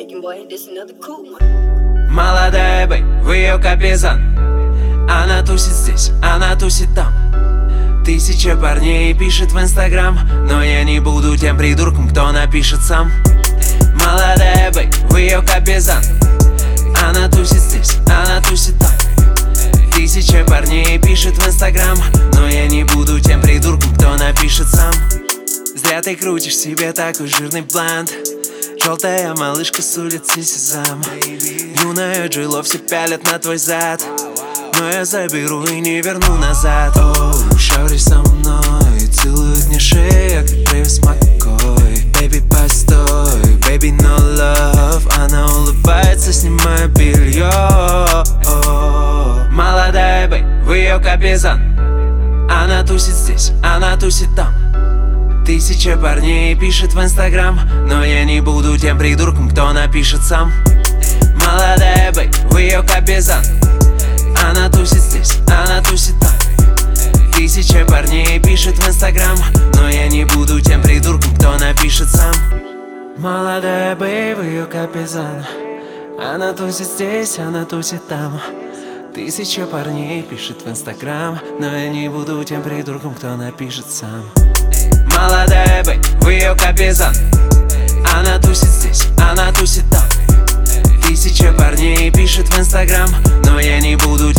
shaking, boy, this another cool one. Молодая бэй, в ее капизан. Она тусит здесь, она тусит там. Тысяча парней пишет в Инстаграм, но я не буду тем придурком, кто напишет сам. Молодая бэй, в ее капизан. Она тусит здесь, она тусит там. Тысяча парней пишет в Инстаграм, но я не буду тем придурком, кто напишет сам. Зря ты крутишь себе такой жирный блант. Желтая малышка с улицы Сезам. Юная Джило, все пялят на твой зад, но я заберу и не верну назад. Шари со мной, целует мне шею, как Трэвис Маккой. Baby, постой, baby, no love. Она улыбается, снимая белье. Молодая бэй, в ее капизан. Она тусит здесь, она тусит там. Тысяча парней пишет в Инстаграм, но я не буду тем придурком, кто напишет сам. Молодая бэй, в ее капизан. Она тусит здесь, она тусит там. Тысяча парней пишет в Инстаграм, но я не буду тем придурком, кто напишет сам. Молодая бэй, в ее капизан. Она тусит здесь, она тусит там. Тысяча парней пишет в Инстаграм, но я не буду тем придурком, кто напишет сам. Молодая бэй, в ее капизан. Она тусит здесь, она тусит там. Тысяча парней пишет в Инстаграм, но я не буду